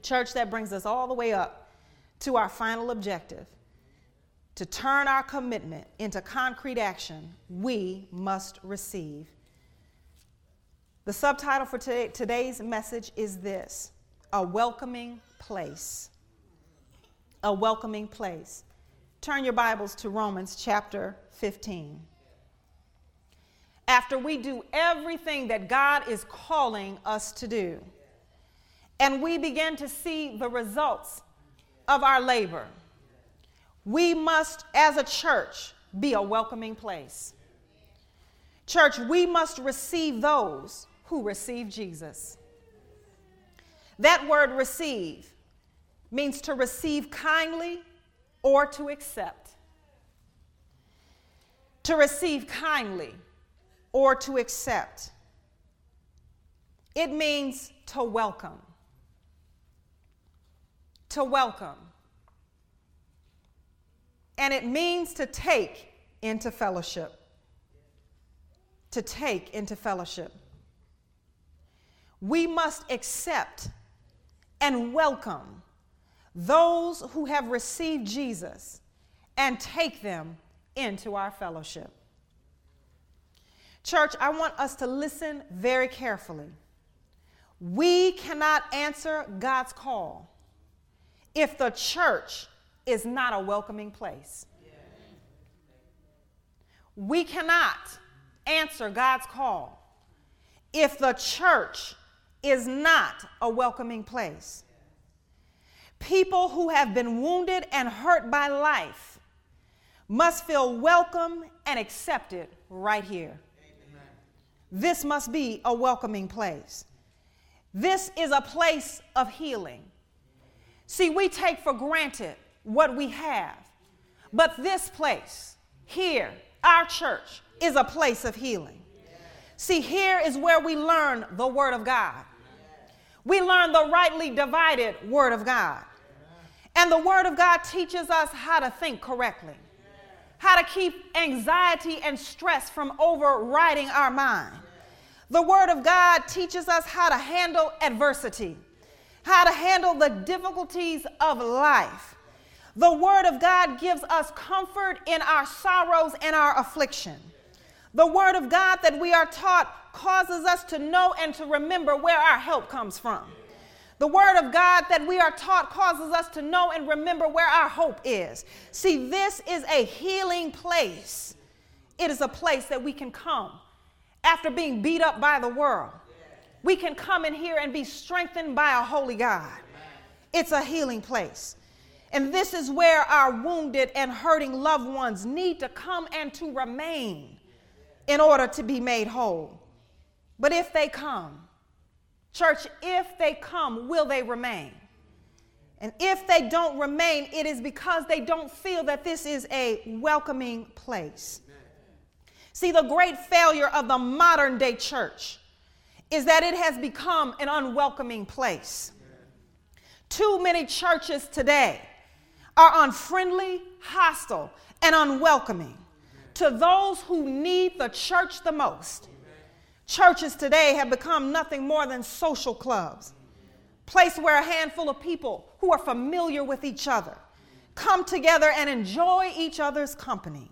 Church, that brings us all the way up to our final objective. To turn our commitment into concrete action, we must receive. The subtitle for today's message is this: a welcoming place. A welcoming place. Turn your Bibles to Romans chapter 15. After we do everything that God is calling us to do, and we begin to see the results of our labor, we must, as a church, be a welcoming place. Church, we must receive those who receive Jesus. That word receive means to receive kindly or to accept. To receive kindly or to accept. It means to welcome. To welcome. And it means to take into fellowship. To take into fellowship. We must accept and welcome those who have received Jesus and take them into our fellowship. Church, I want us to listen very carefully. We cannot answer God's call if the church is not a welcoming place. We cannot answer God's call if the church is not a welcoming place. People who have been wounded and hurt by life must feel welcome and accepted right here. Amen. This must be a welcoming place. This is a place of healing. See, we take for granted what we have, but this place here, our church, is a place of healing. See, here is where we learn the Word of God. We learn the rightly divided Word of God. And the Word of God teaches us how to think correctly, how to keep anxiety and stress from overriding our mind. The Word of God teaches us how to handle adversity, how to handle the difficulties of life. The Word of God gives us comfort in our sorrows and our affliction. The Word of God that we are taught causes us to know and to remember where our help comes from. The Word of God that we are taught causes us to know and remember where our hope is. See, this is a healing place. It is a place that we can come after being beat up by the world. We can come in here and be strengthened by a holy God. It's a healing place. And this is where our wounded and hurting loved ones need to come and to remain in order to be made whole. But if they come, church, if they come, will they remain? And if they don't remain, it is because they don't feel that this is a welcoming place. See, the great failure of the modern day church is that it has become an unwelcoming place. Too many churches today are unfriendly, hostile, and unwelcoming to those who need the church the most. Churches today have become nothing more than social clubs, place where a handful of people who are familiar with each other come together and enjoy each other's company.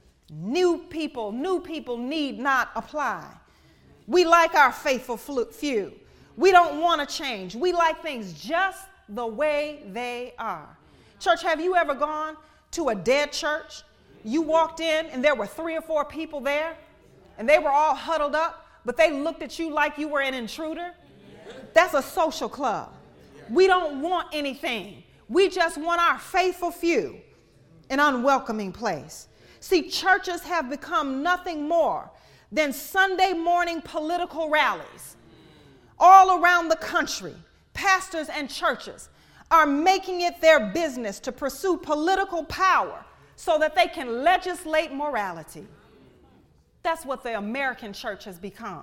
New people need not apply. We like our faithful few. We don't want to change. We like things just the way they are. Church, have you ever gone to a dead church? You walked in and there were 3 or 4 people there and they were all huddled up, but they looked at you like you were an intruder. That's a social club. We don't want anything. We just want our faithful few, an unwelcoming place. See, churches have become nothing more than Sunday morning political rallies. All around the country, pastors and churches are making it their business to pursue political power so that they can legislate morality. That's what the American church has become.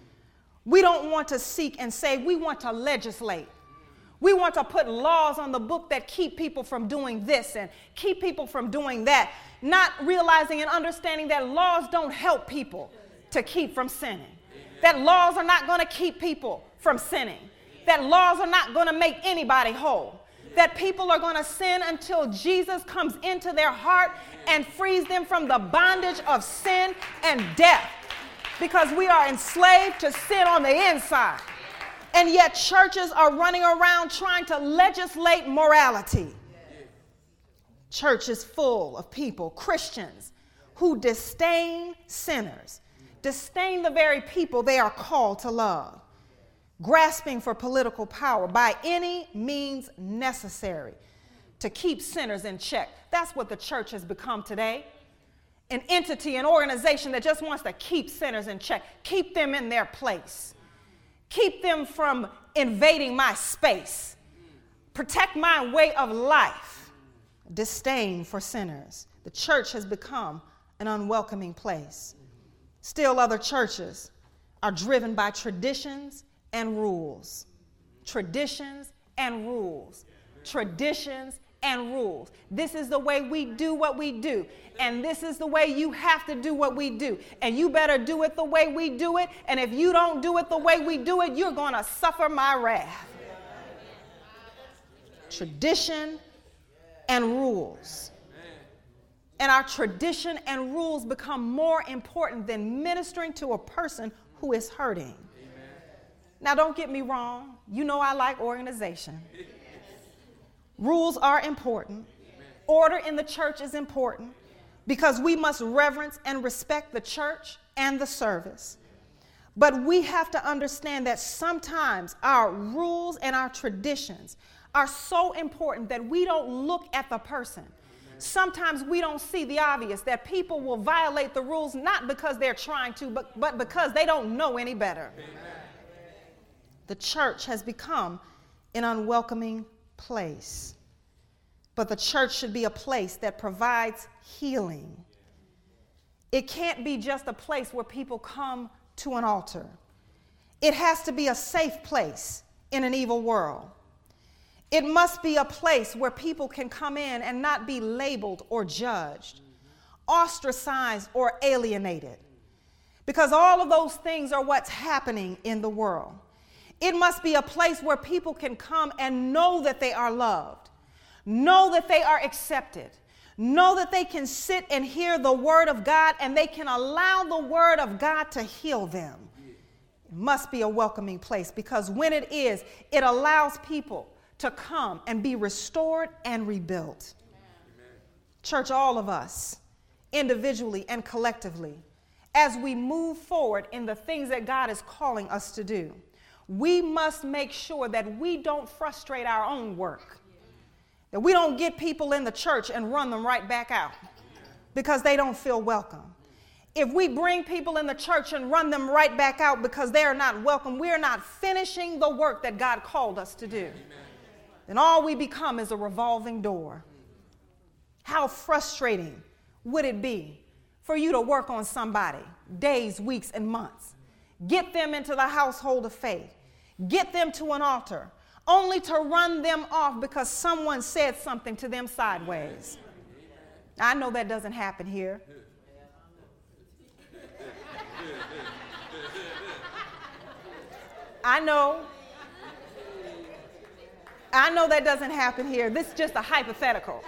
We don't want to seek and say, we want to legislate. We want to put laws on the book that keep people from doing this and keep people from doing that, not realizing and understanding that laws don't help people to keep from sinning, that laws are not going to keep people from sinning, that laws are not going to make anybody whole, that people are going to sin until Jesus comes into their heart and frees them from the bondage of sin and death, because we are enslaved to sin on the inside. And yet churches are running around trying to legislate morality. Church is full of people, Christians, who disdain sinners, disdain the very people they are called to love, grasping for political power by any means necessary to keep sinners in check. That's what the church has become today. An entity, an organization that just wants to keep sinners in check, keep them in their place, keep them from invading my space, protect my way of life, disdain for sinners. The church has become an unwelcoming place. Still, other churches are driven by traditions and rules. Traditions and rules. Traditions and rules. This is the way we do what we do. And this is the way you have to do what we do. And you better do it the way we do it. And if you don't do it the way we do it, you're going to suffer my wrath. Tradition and rules. And our tradition and rules become more important than ministering to a person who is hurting. Now, don't get me wrong. You know I like organization. Rules are important. Order in the church is important because we must reverence and respect the church and the service. But we have to understand that sometimes our rules and our traditions are so important that we don't look at the person. Sometimes we don't see the obvious, that people will violate the rules not because they're trying to, but because they don't know any better. The church has become an unwelcoming place. But the church should be a place that provides healing. It can't be just a place where people come to an altar. It has to be a safe place in an evil world. It must be a place where people can come in and not be labeled or judged, ostracized or alienated, because all of those things are what's happening in the world. It must be a place where people can come and know that they are loved, know that they are accepted, know that they can sit and hear the word of God and they can allow the word of God to heal them. It must be a welcoming place, because when it is, it allows people to come and be restored and rebuilt. Amen. Church, all of us, individually and collectively, as we move forward in the things that God is calling us to do, we must make sure that we don't frustrate our own work, that we don't get people in the church and run them right back out because they don't feel welcome. If we bring people in the church and run them right back out because they are not welcome, we are not finishing the work that God called us to do. Amen. Then all we become is a revolving door. How frustrating would it be for you to work on somebody days, weeks, and months, get them into the household of faith, get them to an altar, only to run them off because someone said something to them sideways? I know that doesn't happen here. I know that doesn't happen here. This is just a hypothetical.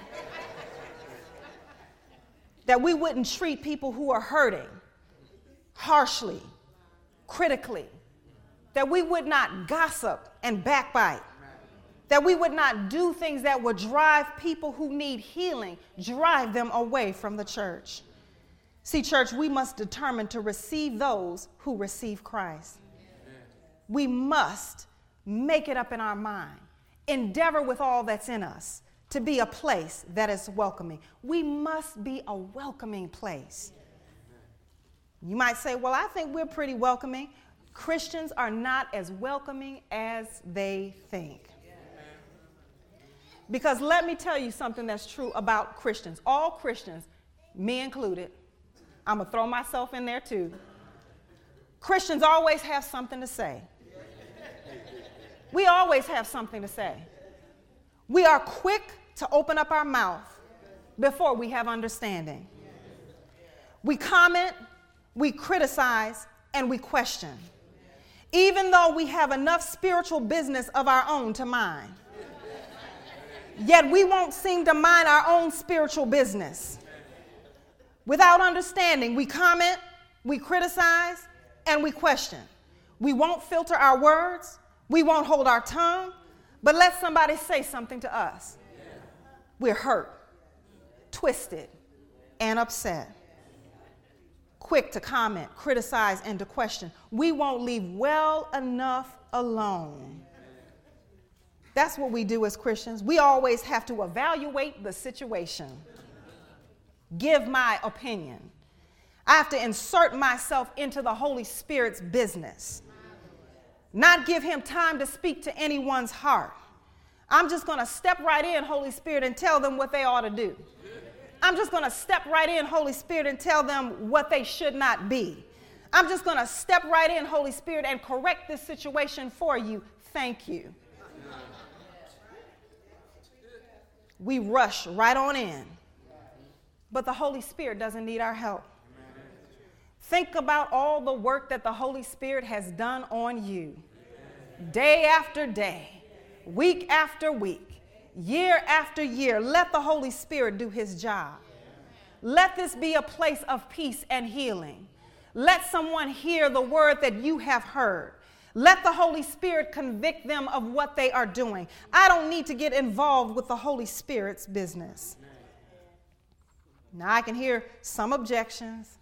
That we wouldn't treat people who are hurting harshly, critically. That we would not gossip and backbite. That we would not do things that would drive people who need healing, drive them away from the church. See, church, we must determine to receive those who receive Christ. We must make it up in our mind, endeavor with all that's in us to be a place that is welcoming. We must be a welcoming place. You might say, well, I think we're pretty welcoming. Christians are not as welcoming as they think. Because let me tell you something that's true about Christians. All Christians, me included, I'm going to throw myself in there too. Christians always have something to say. We always have something to say. We are quick to open up our mouth before we have understanding. We comment, we criticize, and we question. even though we have enough spiritual business of our own to mind. Yet we won't seem to mind our own spiritual business. Without understanding, we comment, we criticize, and we question. We won't filter our words. We won't hold our tongue. But let somebody say something to us. We're hurt, twisted, and upset. Quick to comment, criticize, and to question. We won't leave well enough alone. That's what we do as Christians. We always have to evaluate the situation. Give my opinion. I have to insert myself into the Holy Spirit's business. Not give him time to speak to anyone's heart. I'm just going to step right in, Holy Spirit, and tell them what they ought to do. I'm just going to step right in, Holy Spirit, and tell them what they should not be. I'm just going to step right in, Holy Spirit, and correct this situation for you. Thank you. We rush right on in. But the Holy Spirit doesn't need our help. Think about all the work that the Holy Spirit has done on you. Day after day, week after week, year after year. Let the Holy Spirit do his job. Let this be a place of peace and healing. Let someone hear the word that you have heard. Let the Holy Spirit convict them of what they are doing. I don't need to get involved with the Holy Spirit's business. Now, I can hear some objections.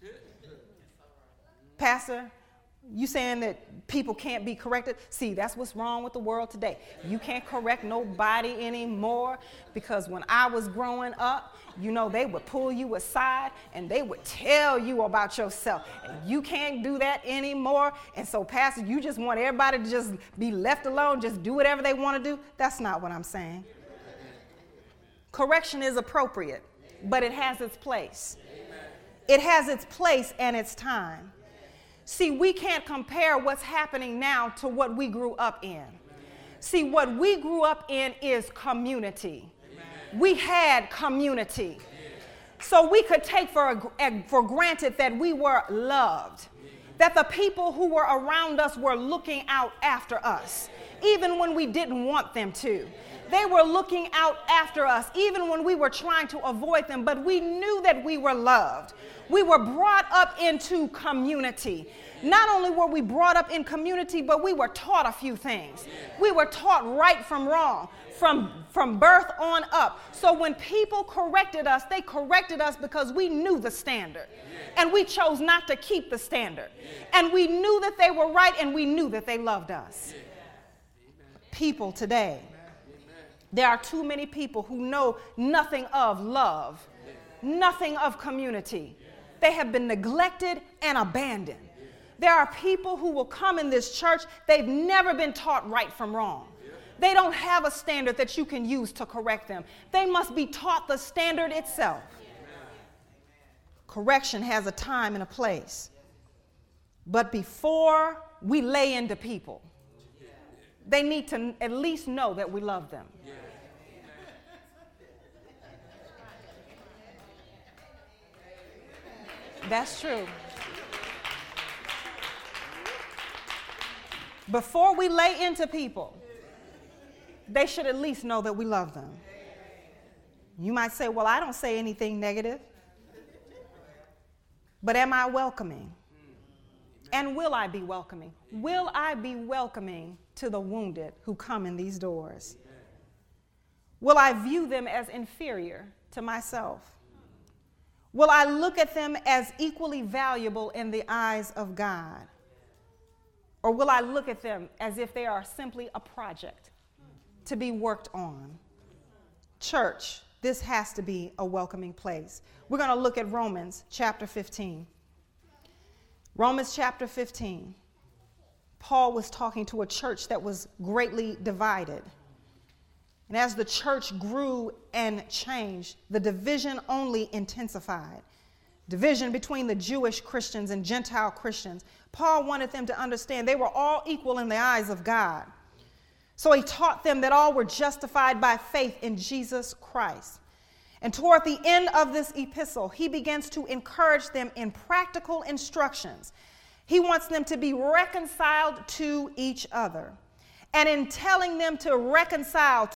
Pastor, you saying that people can't be corrected? See, that's what's wrong with the world today. You can't correct nobody anymore because when I was growing up, you know, they would pull you aside and they would tell you about yourself. And you can't do that anymore. And so, Pastor, you just want everybody to just be left alone, just do whatever they want to do? That's not what I'm saying. Correction is appropriate, but it has its place. It has its place and its time. See, we can't compare what's happening now to what we grew up in. See, what we grew up in is community. We had community. So we could take for granted that we were loved, that the people who were around us were looking out after us, even when we didn't want them to. They were looking out after us, even when we were trying to avoid them, but we knew that we were loved. We were brought up into community. Not only were we brought up in community, but we were taught a few things. We were taught right from wrong, from birth on up. So when people corrected us, they corrected us because we knew the standard. And we chose not to keep the standard. And we knew that they were right, and we knew that they loved us. People today, there are too many people who know nothing of love, nothing of community. They have been neglected and abandoned. There are people who will come in this church, they've never been taught right from wrong. They don't have a standard that you can use to correct them. They must be taught the standard itself. Correction has a time and a place. But before we lay into people, they need to at least know that we love them. That's true. Before we lay into people, they should at least know that we love them. You might say, well, I don't say anything negative. But am I welcoming? And will I be welcoming? Will I be welcoming to the wounded who come in these doors? Will I view them as inferior to myself? Will I look at them as equally valuable in the eyes of God? Or will I look at them as if they are simply a project to be worked on? Church, this has to be a welcoming place. We're going to look at Romans chapter 15. Romans chapter 15. Paul was talking to a church that was greatly divided. And as the church grew and changed, the division only intensified. Division between the Jewish Christians and Gentile Christians. Paul wanted them to understand they were all equal in the eyes of God. So he taught them that all were justified by faith in Jesus Christ. And toward the end of this epistle, he begins to encourage them in practical instructions. He wants them to be reconciled to each other. And in telling them to reconcile